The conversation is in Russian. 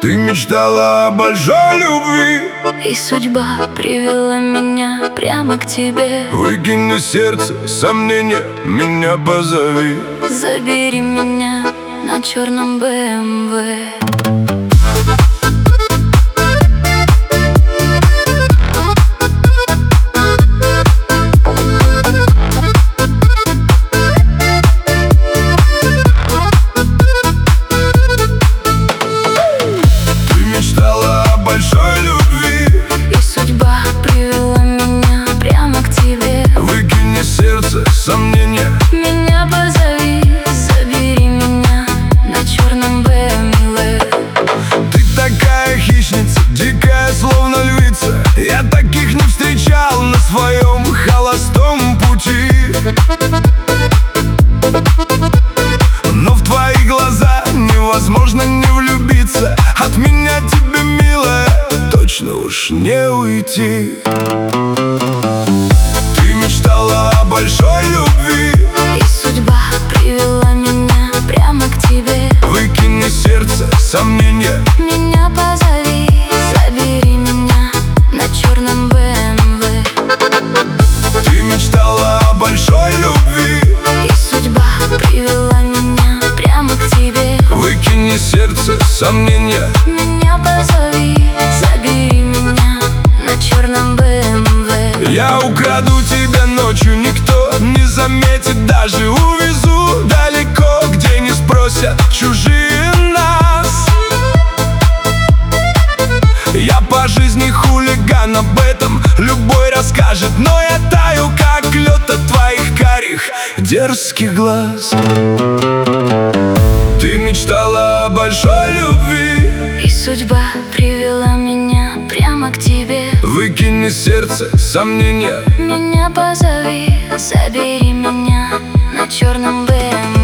Ты мечтала о большой любви, и судьба привела меня прямо к тебе. выкинь из сердца сомнения, меня позови. Забери меня на черном БМВ. Большой любви, и судьба привела меня прямо к тебе. выкини сердце сомнения, меня позови. Забери меня на черном БМВ. ты такая хищница, дикая, словно львица. Я таких не встречал на своем холостом пути. Но в твои глаза невозможно не влюбиться. От меня тебе, милая, точно уж не уйти. Ты мечтала о большой любви, и судьба привела меня прямо к тебе. выкини сердце сомнения, меня позови. Забери меня на черном БМВ. ты мечтала о большой любви, и судьба привела меня прямо к тебе. выкини сердце сомнения, меня позови. Забери меня на черном БМВ. я украду тебя ночью, никто не заметит даже. Увезу далеко, где не спросят чужие нас. Я по жизни хулиган, об этом любой расскажет. Но я таю, как лед от твоих карих дерзких глаз. Ты мечтала о большой любви, и судьба привела меня прямо к тебе. выкини сердце сомнения, меня позови. Забери меня на черном БМВ.